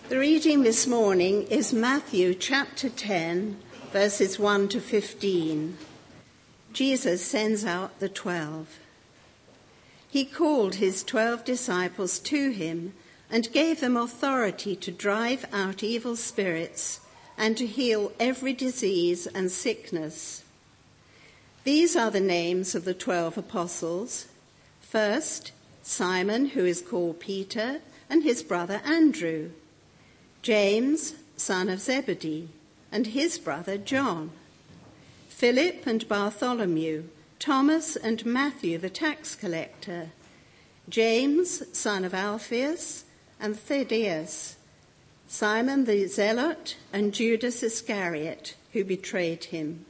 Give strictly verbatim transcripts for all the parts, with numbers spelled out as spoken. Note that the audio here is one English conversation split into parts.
The reading this morning is Matthew chapter ten, verses one to fifteen. Jesus sends out the twelve. He called his twelve disciples to him and gave them authority to drive out evil spirits and to heal every disease and sickness. These are the names of the twelve apostles. First, Simon, who is called Peter, and his brother Andrew. James, son of Zebedee, and his brother John. Philip and Bartholomew, Thomas and Matthew the tax collector. James, son of Alphaeus, and Thaddeus. Simon the Zealot, and Judas Iscariot, who betrayed him.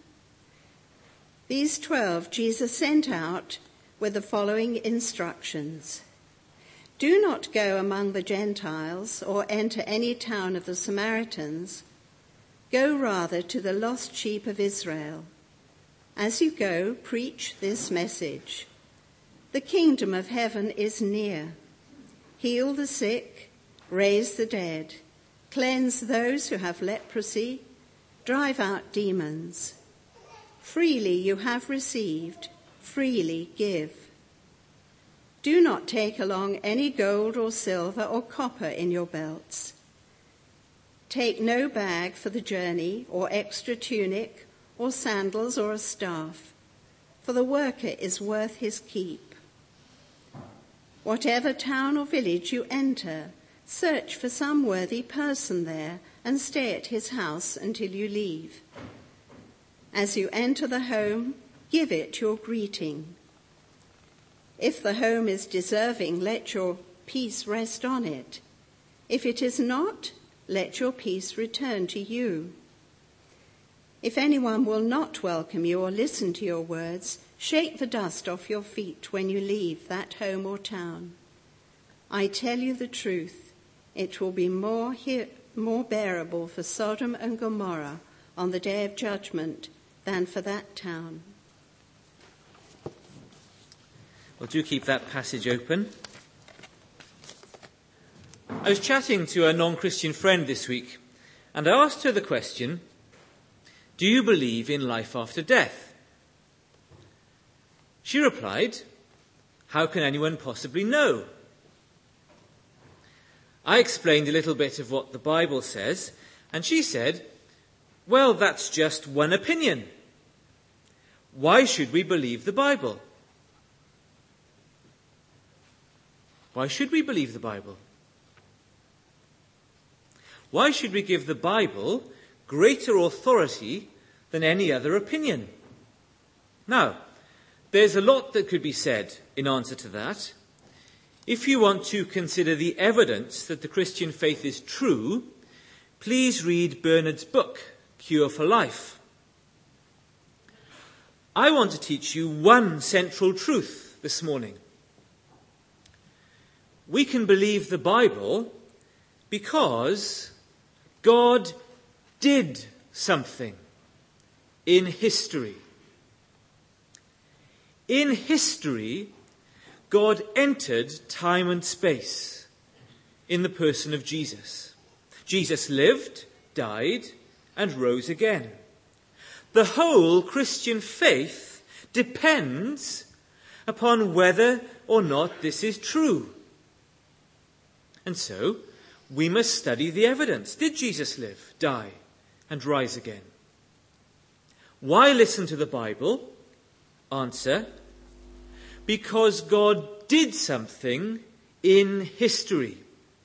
These twelve Jesus sent out with the following instructions. Do not go among the Gentiles or enter any town of the Samaritans. Go rather to the lost sheep of Israel. As you go, preach this message. The kingdom of heaven is near. Heal the sick, raise the dead, cleanse those who have leprosy, drive out demons. Freely you have received, freely give. Do not take along any gold or silver or copper in your belts. Take no bag for the journey, or extra tunic, or sandals, or a staff, for the worker is worth his keep. Whatever town or village you enter, search for some worthy person there and stay at his house until you leave. As you enter the home, give it your greeting. If the home is deserving, let your peace rest on it. If it is not, let your peace return to you. If anyone will not welcome you or listen to your words, shake the dust off your feet when you leave that home or town. I tell you the truth, it will be more, he- more bearable for Sodom and Gomorrah on the day of judgment than for that town. Well, do keep that passage open. I was chatting to a non-Christian friend this week, and I asked her the question, do you believe in life after death? She replied, how can anyone possibly know? I explained a little bit of what the Bible says, and she said, well, that's just one opinion. Why should we believe the Bible? Why should we believe the Bible? Why should we give the Bible greater authority than any other opinion? Now, there's a lot that could be said in answer to that. If you want to consider the evidence that the Christian faith is true, please read Bernard's book, Cure for Life. I want to teach you one central truth this morning. We can believe the Bible because God did something in history. In history, God entered time and space in the person of Jesus. Jesus lived, died, and rose again. The whole Christian faith depends upon whether or not this is true. And so, we must study the evidence. Did Jesus live, die, and rise again? Why listen to the Bible? Answer, because God did something in history.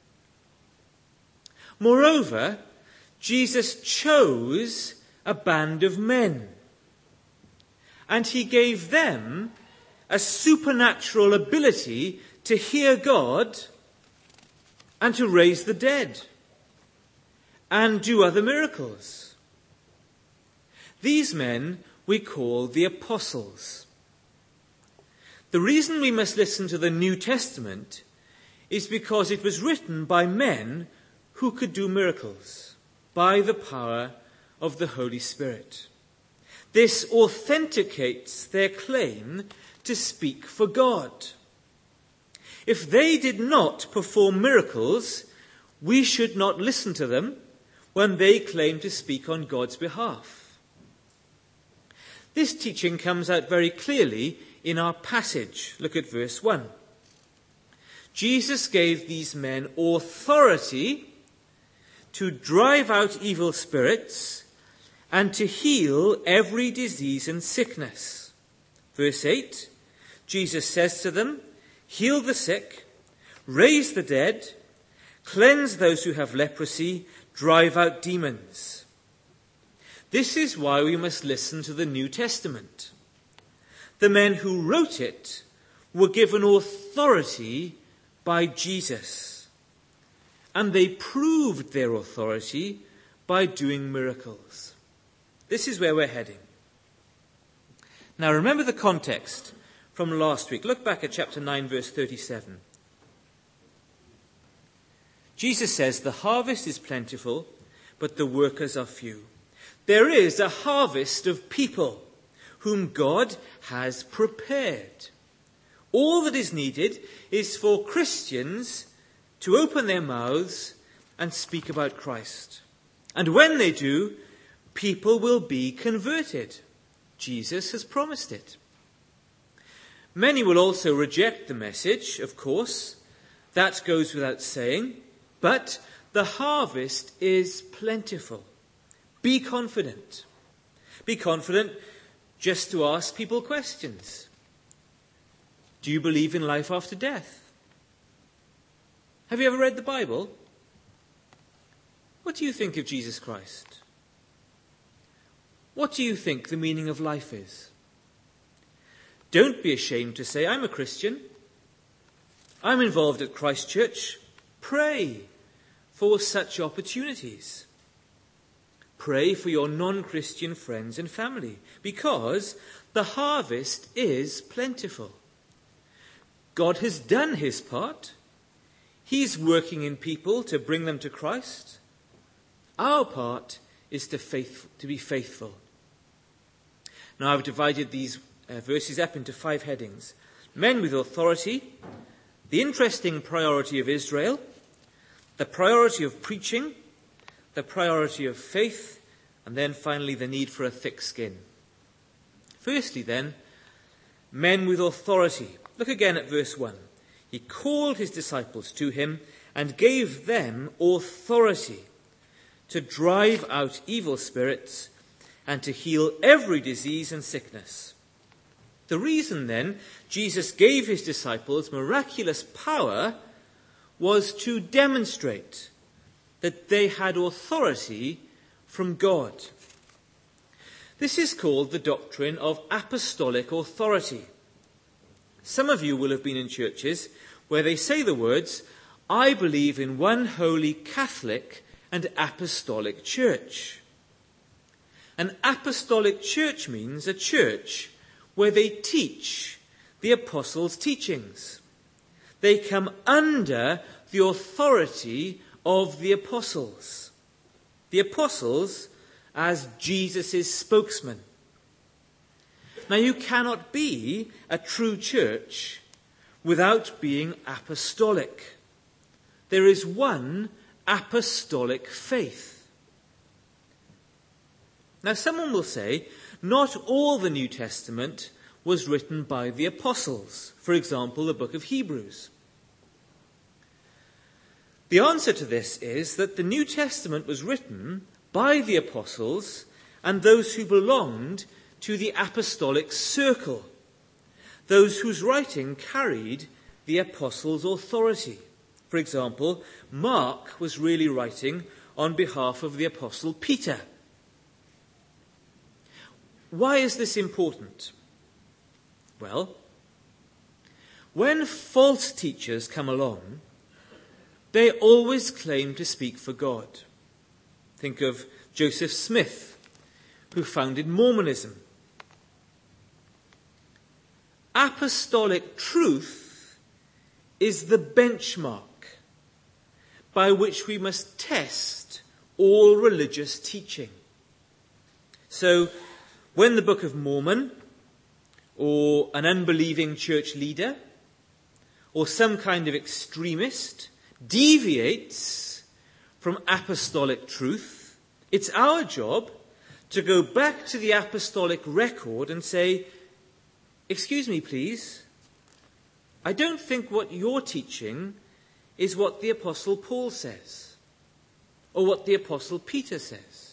Moreover, Jesus chose a band of men, and he gave them a supernatural ability to hear God and to raise the dead, and do other miracles. These men we call the apostles. The reason we must listen to the New Testament is because it was written by men who could do miracles by the power of the Holy Spirit. This authenticates their claim to speak for God. If they did not perform miracles, we should not listen to them when they claim to speak on God's behalf. This teaching comes out very clearly in our passage. Look at verse one. Jesus gave these men authority to drive out evil spirits and to heal every disease and sickness. Verse eight, Jesus says to them, heal the sick, raise the dead, cleanse those who have leprosy, drive out demons. This is why we must listen to the New Testament. The men who wrote it were given authority by Jesus, and they proved their authority by doing miracles. This is where we're heading. Now remember the context from last week. Look back at chapter nine, verse thirty-seven. Jesus says, the harvest is plentiful, but the workers are few. There is a harvest of people whom God has prepared. All that is needed is for Christians to open their mouths and speak about Christ. And when they do, people will be converted. Jesus has promised it. Many will also reject the message, of course. That goes without saying. But the harvest is plentiful. Be confident. Be confident just to ask people questions. Do you believe in life after death? Have you ever read the Bible? What do you think of Jesus Christ? What do you think the meaning of life is? Don't be ashamed to say, I'm a Christian. I'm involved at Christ Church. Pray for such opportunities. Pray for your non-Christian friends and family, because the harvest is plentiful. God has done his part. He's working in people to bring them to Christ. Our part is to, faith, to be faithful. Now I've divided these uh, verses up into five headings. Men with authority, the interesting priority of Israel, the priority of preaching, the priority of faith, and then finally the need for a thick skin. Firstly then, men with authority. Look again at verse one. He called his disciples to him and gave them authority to drive out evil spirits and to heal every disease and sickness. The reason then Jesus gave his disciples miraculous power was to demonstrate that they had authority from God. This is called the doctrine of apostolic authority. Some of you will have been in churches where they say the words, I believe in one holy Catholic and apostolic church. An apostolic church means a church where they teach the apostles' teachings. They come under the authority of the apostles. The apostles as Jesus' spokesman. Now you cannot be a true church without being apostolic. There is one apostolic faith. Now someone will say, not all the New Testament was written by the apostles. For example, the book of Hebrews. The answer to this is that the New Testament was written by the apostles and those who belonged to the apostolic circle, those whose writing carried the apostles' authority. For example, Mark was really writing on behalf of the apostle Peter. Why is this important? Well, when false teachers come along, they always claim to speak for God. Think of Joseph Smith, who founded Mormonism. Apostolic truth is the benchmark by which we must test all religious teaching. So, when the Book of Mormon, or an unbelieving church leader, or some kind of extremist deviates from apostolic truth. It's our job to go back to the apostolic record and say, excuse me, please, I don't think what you're teaching is what the Apostle Paul says, or what the Apostle Peter says.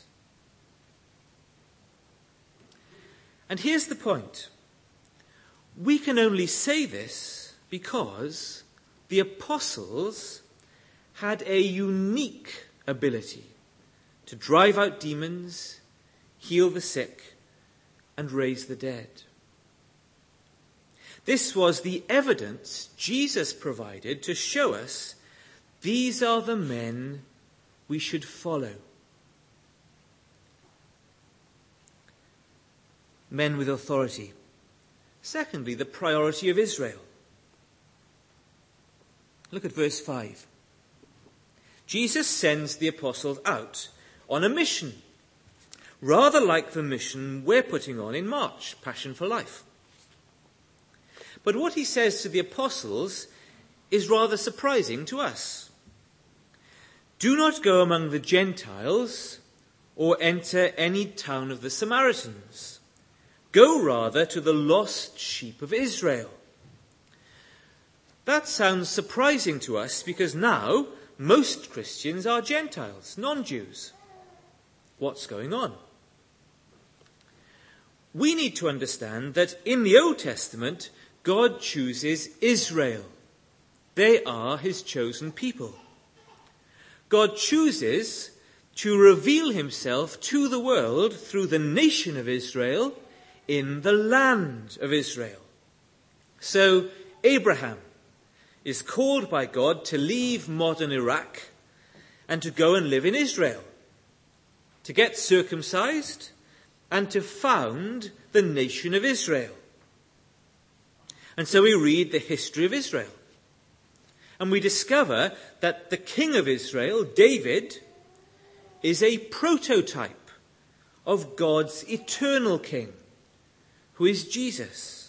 And here's the point. We can only say this because the apostles had a unique ability to drive out demons, heal the sick, and raise the dead. This was the evidence Jesus provided to show us these are the men we should follow. Men with authority. Secondly, the priority of Israel. Look at verse five. Jesus sends the apostles out on a mission, rather like the mission we're putting on in March, Passion for Life. But what he says to the apostles is rather surprising to us. Do not go among the Gentiles or enter any town of the Samaritans. Go rather to the lost sheep of Israel. That sounds surprising to us because now most Christians are Gentiles, non-Jews. What's going on? We need to understand that in the Old Testament, God chooses Israel. They are his chosen people. God chooses to reveal himself to the world through the nation of Israel in the land of Israel. So Abraham is called by God to leave modern Iraq and to go and live in Israel, to get circumcised and to found the nation of Israel. And so we read the history of Israel. And we discover that the king of Israel, David, is a prototype of God's eternal king, who is Jesus.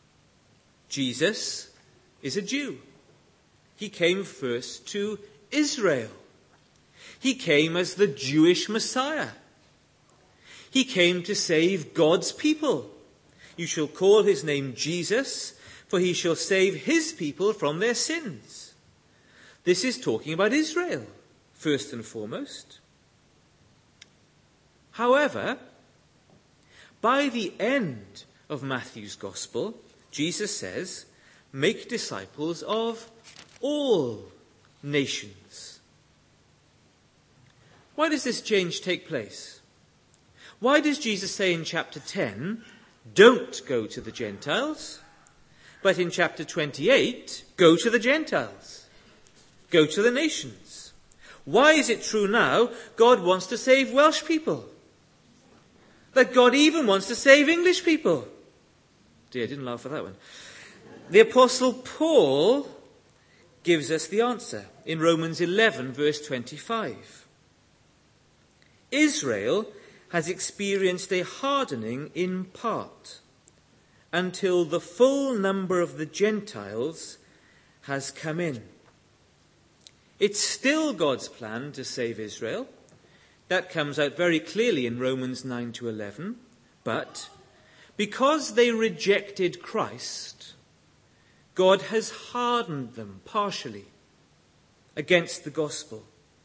Jesus is a Jew. He came first to Israel. He came as the Jewish Messiah. He came to save God's people. You shall call his name Jesus, for he shall save his people from their sins. This is talking about Israel, first and foremost. However, by the end of Matthew's Gospel, Jesus says, make disciples of all nations. Why does this change take place? Why does Jesus say in chapter ten, don't go to the Gentiles, but in chapter twenty-eight, go to the Gentiles, go to the nations? Why is it true now God wants to save Welsh people? That God even wants to save English people? Dear, I didn't laugh at that one. The Apostle Paul gives us the answer in Romans eleven, verse twenty-five. Israel has experienced a hardening in part until the full number of the Gentiles has come in. It's still God's plan to save Israel. That comes out very clearly in Romans nine to eleven. But because they rejected Christ, God has hardened them partially against the gospel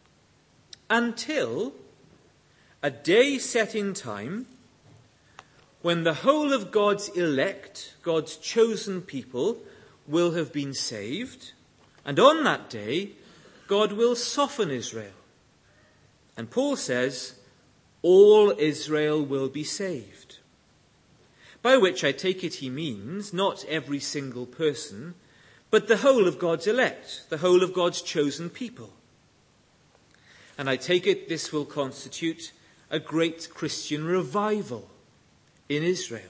until a day set in time when the whole of God's elect, God's chosen people, will have been saved. And on that day, God will soften Israel. And Paul says, all Israel will be saved. By which I take it he means not every single person, but the whole of God's elect, the whole of God's chosen people. And I take it this will constitute a great Christian revival in Israel.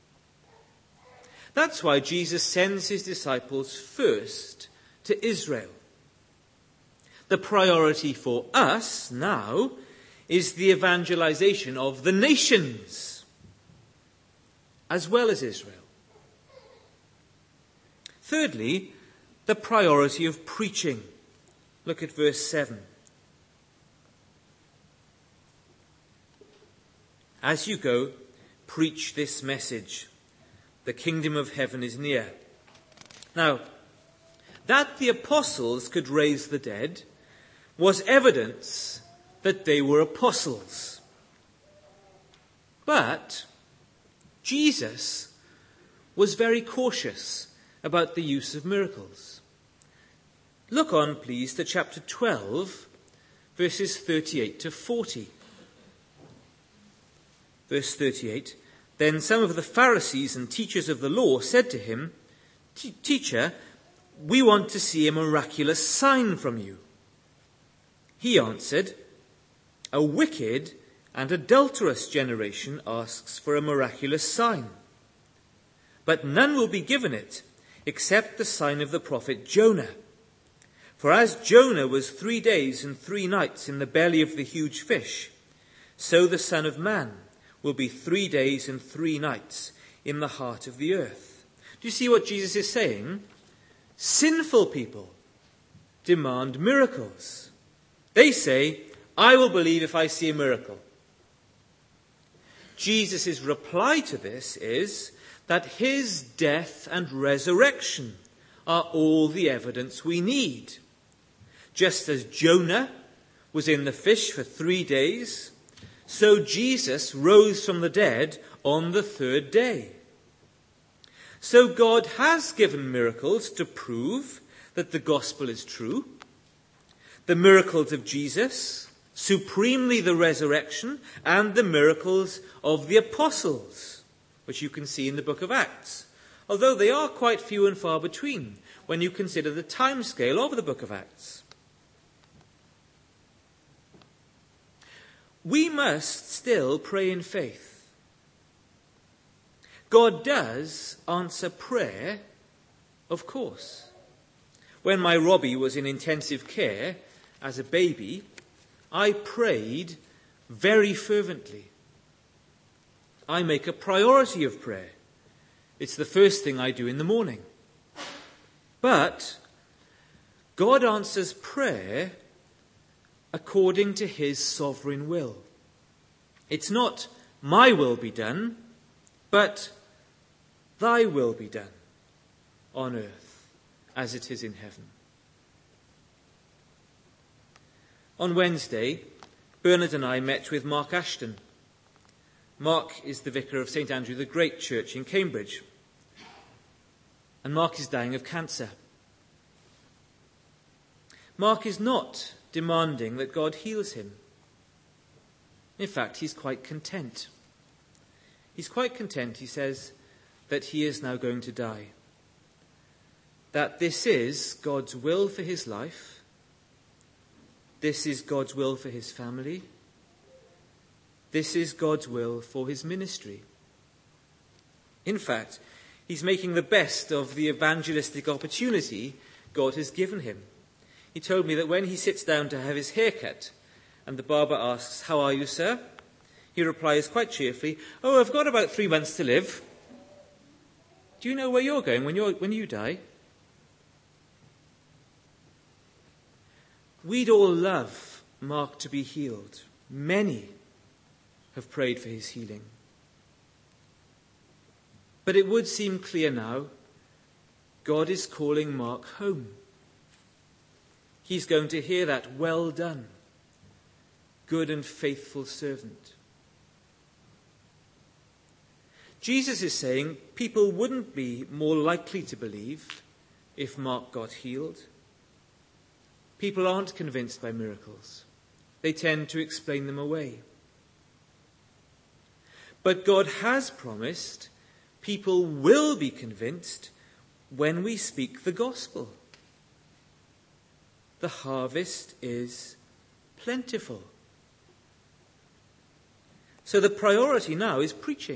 That's why Jesus sends his disciples first to Israel. The priority for us now is the evangelization of the nations, as well as Israel. Thirdly, the priority of preaching. Look at verse seven. As you go, preach this message. The kingdom of heaven is near. Now, that the apostles could raise the dead was evidence that they were apostles. But Jesus was very cautious about the use of miracles. Look on, please, to chapter twelve, verses thirty-eight to forty. Verse thirty-eight, then some of the Pharisees and teachers of the law said to him, Teacher, we want to see a miraculous sign from you. He answered, a wicked and adulterous generation asks for a miraculous sign. But none will be given it except the sign of the prophet Jonah. For as Jonah was three days and three nights in the belly of the huge fish, so the Son of Man will be three days and three nights in the heart of the earth. Do you see what Jesus is saying? Sinful people demand miracles. They say, I will believe if I see a miracle. Jesus' reply to this is that his death and resurrection are all the evidence we need. Just as Jonah was in the fish for three days, so Jesus rose from the dead on the third day. So God has given miracles to prove that the gospel is true. The miracles of Jesus, supremely the resurrection, and the miracles of the apostles, which you can see in the book of Acts, although they are quite few and far between when you consider the time scale of the book of Acts. We must still pray in faith. God does answer prayer, of course. When my Robbie was in intensive care as a baby, I prayed very fervently. I make a priority of prayer. It's the first thing I do in the morning. But God answers prayer according to his sovereign will. It's not my will be done, but thy will be done on earth as it is in heaven. On Wednesday, Bernard and I met with Mark Ashton. Mark is the vicar of Saint Andrew the Great Church in Cambridge. And Mark is dying of cancer. Mark is not demanding that God heals him. In fact, he's quite content. He's quite content, he says, that he is now going to die. That this is God's will for his life. This is God's will for his family. This is God's will for his ministry. In fact, he's making the best of the evangelistic opportunity God has given him. He told me that when he sits down to have his hair cut and the barber asks, how are you, sir? He replies quite cheerfully, oh, I've got about three months to live. Do you know where you're going when, you're, when you die? We'd all love Mark to be healed. Many have prayed for his healing. But it would seem clear now, God is calling Mark home. He's going to hear that, well done, good and faithful servant. Jesus is saying people wouldn't be more likely to believe if Mark got healed. People aren't convinced by miracles. They tend to explain them away. But God has promised people will be convinced when we speak the gospel. The harvest is plentiful. So the priority now is preaching.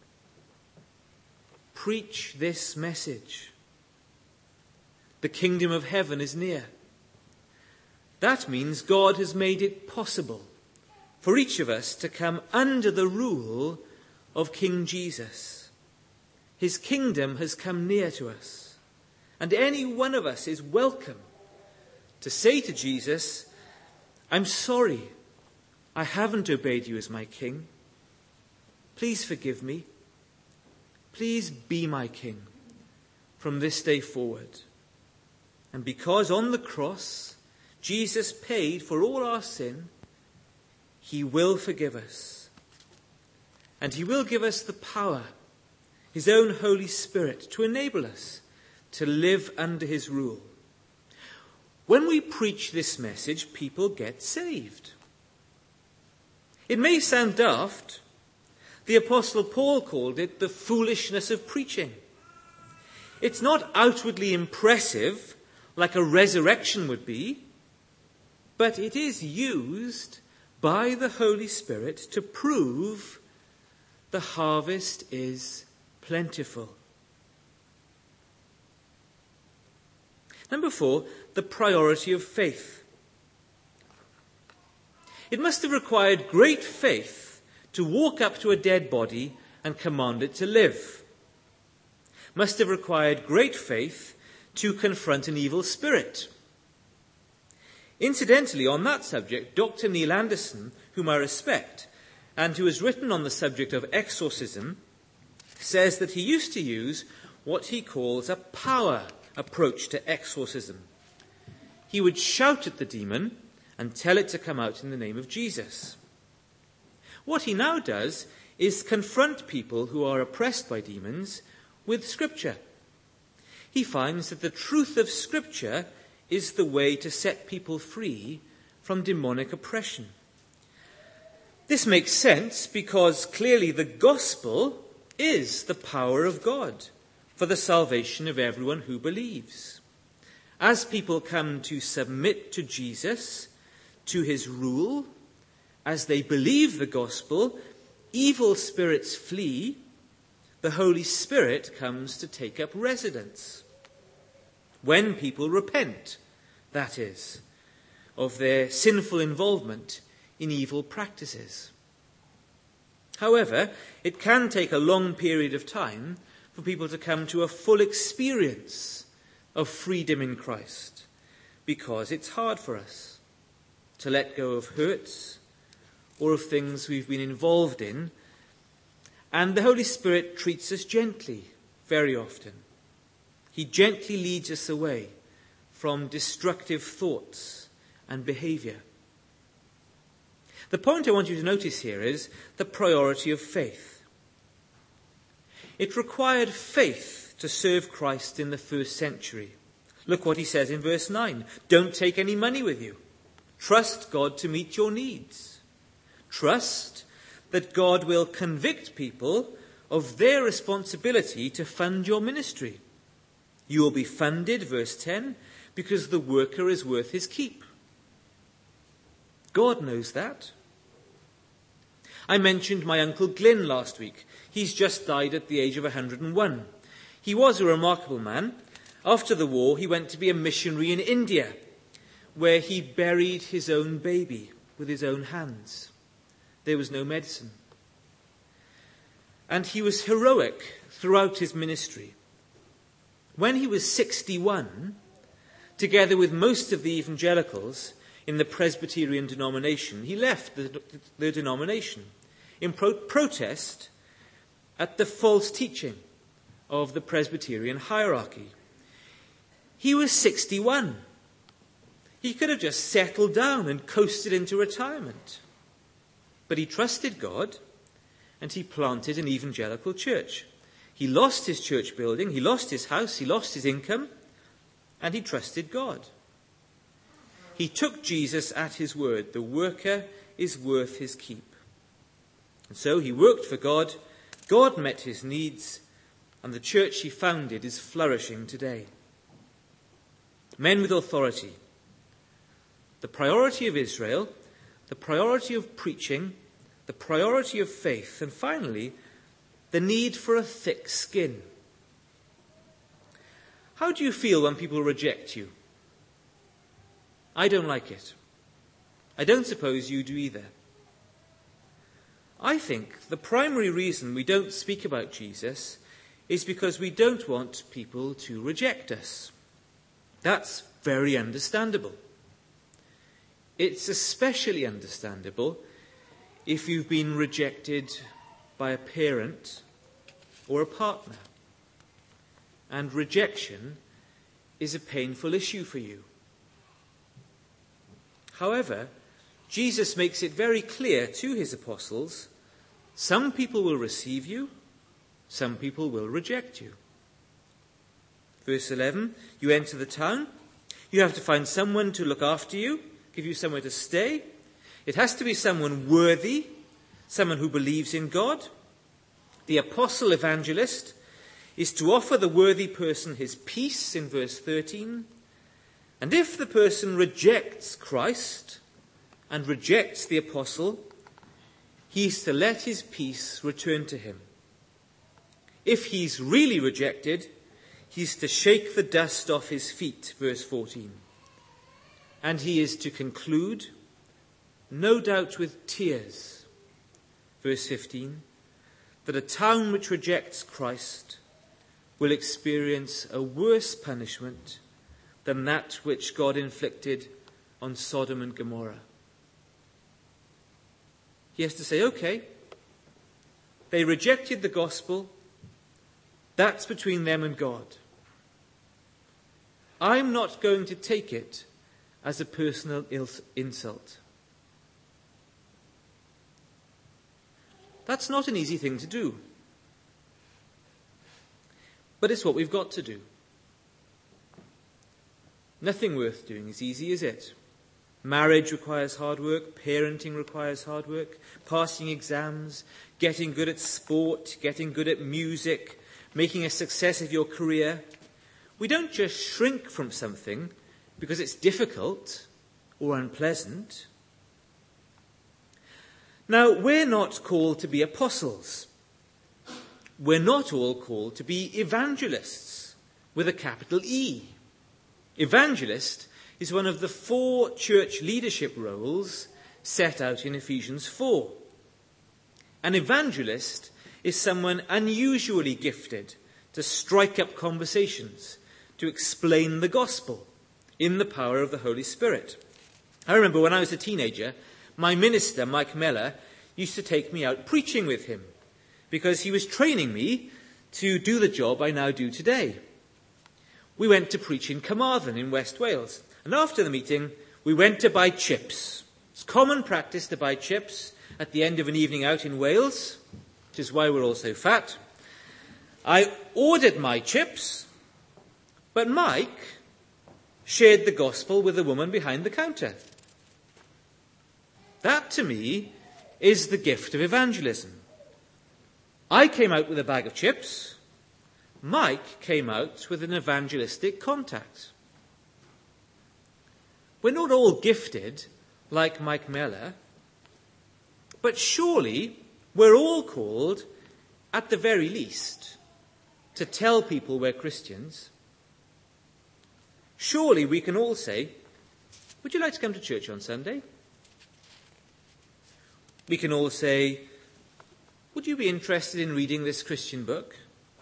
Preach this message. The kingdom of heaven is near. That means God has made it possible for each of us to come under the rule of King Jesus. His kingdom has come near to us, and any one of us is welcome to say to Jesus, I'm sorry, I haven't obeyed you as my king. please forgive me. Please be my king from this day forward. And because on the cross Jesus paid for all our sin, he will forgive us. And he will give us the power, his own Holy Spirit, to enable us to live under his rule. When we preach this message, people get saved. It may sound daft. The Apostle Paul called it the foolishness of preaching. It's not outwardly impressive like a resurrection would be, but it is used by the Holy Spirit to prove the harvest is plentiful. Number four, the priority of faith. It must have required great faith to walk up to a dead body and command it to live. Must have required great faith to confront an evil spirit. Incidentally, on that subject, Doctor Neil Anderson, whom I respect, and who has written on the subject of exorcism, says that he used to use what he calls a power approach to exorcism. He would shout at the demon and tell it to come out in the name of Jesus. What he now does is confront people who are oppressed by demons with Scripture. He finds that the truth of Scripture is the way to set people free from demonic oppression. This makes sense because clearly the gospel is the power of God for the salvation of everyone who believes. As people come to submit to Jesus, to his rule, as they believe the gospel, evil spirits flee, the Holy Spirit comes to take up residence. When people repent, that is, of their sinful involvement in evil practices. However, it can take a long period of time for people to come to a full experience of freedom in Christ, because it's hard for us to let go of hurts or of things we've been involved in, and the Holy Spirit treats us gently very often. He gently leads us away from destructive thoughts and behavior. The point I want you to notice here is the priority of faith. It required faith to serve Christ in the first century. Look what he says in verse nine. Don't take any money with you. Trust God to meet your needs. Trust that God will convict people of their responsibility to fund your ministry. You will be funded, verse ten, because the worker is worth his keep. God knows that. I mentioned my Uncle Glyn last week. He's just died at the age of one hundred and one. He was a remarkable man. After the war, he went to be a missionary in India, where he buried his own baby with his own hands. There was no medicine. And he was heroic throughout his ministry. When he was sixty-one, together with most of the evangelicals in the Presbyterian denomination, he left the, the denomination in pro- protest at the false teaching of the Presbyterian hierarchy. He was sixty-one. He could have just settled down and coasted into retirement. But he trusted God, and he planted an evangelical church. He lost his church building, he lost his house, he lost his income, and he trusted God. He took Jesus at his word. The worker is worth his keep. And so he worked for God, God met his needs, and the church he founded is flourishing today. Men with authority. The priority of Israel, the priority of preaching, the priority of faith, and finally, the need for a thick skin. How do you feel when people reject you? I don't like it. I don't suppose you do either. I think the primary reason we don't speak about Jesus is because we don't want people to reject us. That's very understandable. It's especially understandable if you've been rejected by a parent or a partner. And rejection is a painful issue for you. However, Jesus makes it very clear to his apostles, some people will receive you, some people will reject you. Verse eleven, you enter the town, you have to find someone to look after you, give you somewhere to stay. It has to be someone worthy, someone who believes in God. The apostle evangelist is to offer the worthy person his peace in verse thirteen. And if the person rejects Christ and rejects the apostle, he is to let his peace return to him. If he's really rejected, he's to shake the dust off his feet, verse fourteen. And he is to conclude, no doubt with tears, verse fifteen, that a town which rejects Christ will experience a worse punishment than that which God inflicted on Sodom and Gomorrah. He has to say, okay, they rejected the gospel, that's between them and God. I'm not going to take it as a personal insult. That's not an easy thing to do. But it's what we've got to do. Nothing worth doing is easy, is it? Marriage requires hard work, parenting requires hard work, passing exams, getting good at sport, getting good at music, making a success of your career. We don't just shrink from something because it's difficult or unpleasant. Now, we're not called to be apostles. We're not all called to be evangelists with a capital E. Evangelist is one of the four church leadership roles set out in Ephesians four. An evangelist is someone unusually gifted to strike up conversations, to explain the gospel in the power of the Holy Spirit. I remember when I was a teenager, my minister, Mike Meller, used to take me out preaching with him because he was training me to do the job I now do today. We went to preach in Carmarthen in West Wales. And after the meeting, we went to buy chips. It's common practice to buy chips at the end of an evening out in Wales, which is why we're all so fat. I ordered my chips, but Mike shared the gospel with the woman behind the counter. That, to me, is the gift of evangelism. I came out with a bag of chips. Mike came out with an evangelistic contact. We're not all gifted like Mike Meller, but surely we're all called, at the very least, to tell people we're Christians. Surely we can all say, would you like to come to church on Sunday? We can all say, would you be interested in reading this Christian book?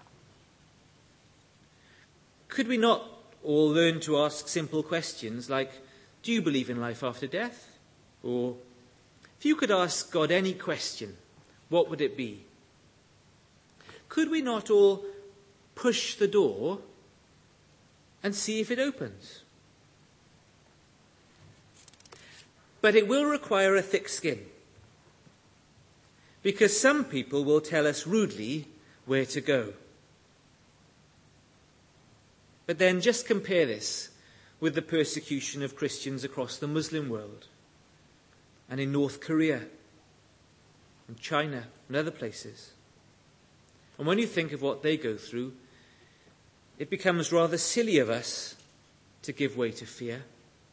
Could we not all learn to ask simple questions like, do you believe in life after death? Or, if you could ask God any question, what would it be? Could we not all push the door and see if it opens? But it will require a thick skin, because some people will tell us rudely where to go. But then just compare this with the persecution of Christians across the Muslim world and in North Korea and China and other places. And when you think of what they go through, it becomes rather silly of us to give way to fear.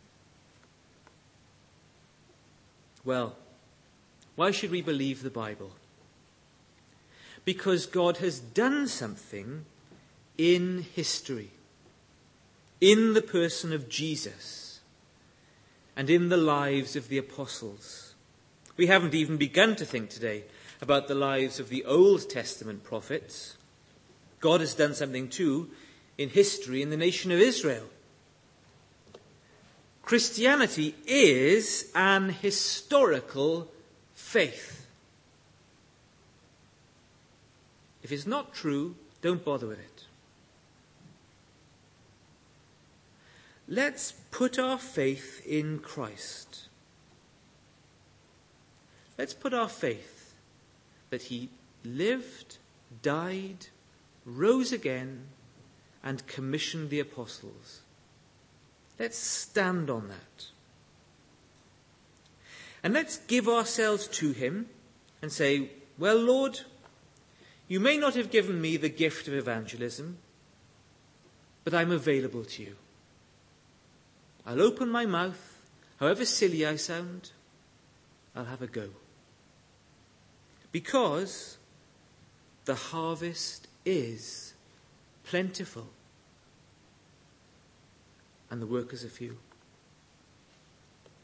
Well, why should we believe the Bible? Because God has done something in history, in the person of Jesus, and in the lives of the apostles. We haven't even begun to think today about the lives of the Old Testament prophets. God has done something too in history in the nation of Israel. Christianity is an historical faith. If it's not true, don't bother with it. Let's put our faith in Christ. Let's put our faith that he lived, died, rose again, and commissioned the apostles. Let's stand on that. And let's give ourselves to him and say, well, Lord, you may not have given me the gift of evangelism, but I'm available to you. I'll open my mouth, however silly I sound, I'll have a go. Because the harvest is plentiful and the workers are few.